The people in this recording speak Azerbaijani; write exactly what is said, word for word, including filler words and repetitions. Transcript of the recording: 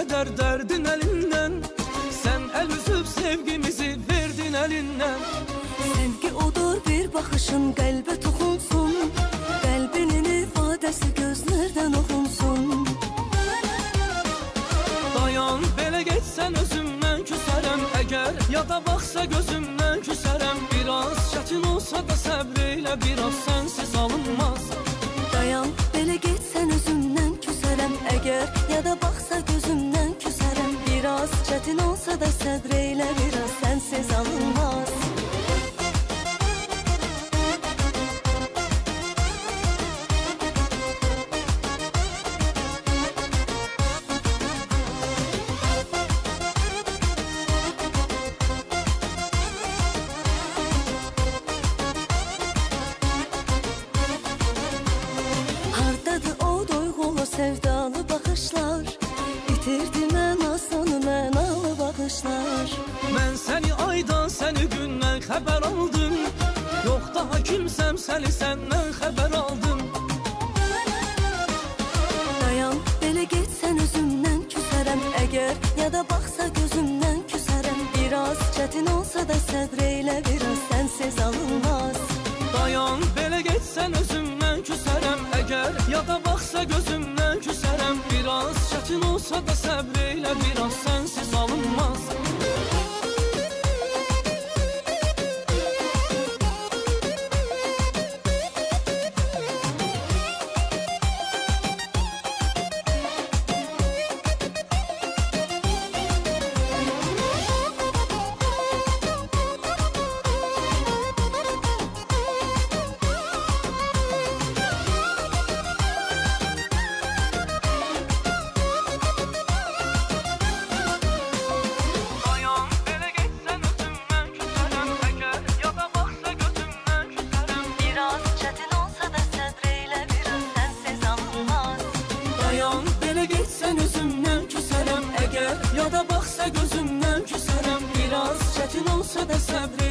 kadar derdin elinden. Sen el üzüp sevgimizi verdin elinden. Sevgi odur bir bakışın kalbe toxunsun, kalbinin ifadesi gözlerden okunsun. Dayan belə geçsen özümden küsərəm. Eğer yada baksa gözümden küsərəm. Biraz çətin olsa da səbreyle, biraz sensiz alınmaz. Dayan belə geçsen özümden küsərəm. Eğer yada baksa gözümden küsərəm. Biraz çətin olsa da səbreyle, biraz sensiz alınmaz. Sevdalı bakışlar bitirdi mənasını, mənalı bakışlar. Mən səni aydan, səni gündən xəbər aldım. Yox daha kimsəm, səni səndən xəbər aldım. Dayan belə geçsən özümdən küsərəm. Əgər yada baxsa gözümdən küsərəm. Biraz çətin olsa da səbreyle, biraz sensiz alınmaz. Dayan belə geçsən özümdən küsərəm. Eğer yada baksa gözümden küsərəm. Biraz çətin olsa da səbreyle, biraz sensiz alınmaz. Geçsen özümden küsərəm. Eğer yada baksa gözümden küsərəm. Biraz çətin olsa da səbr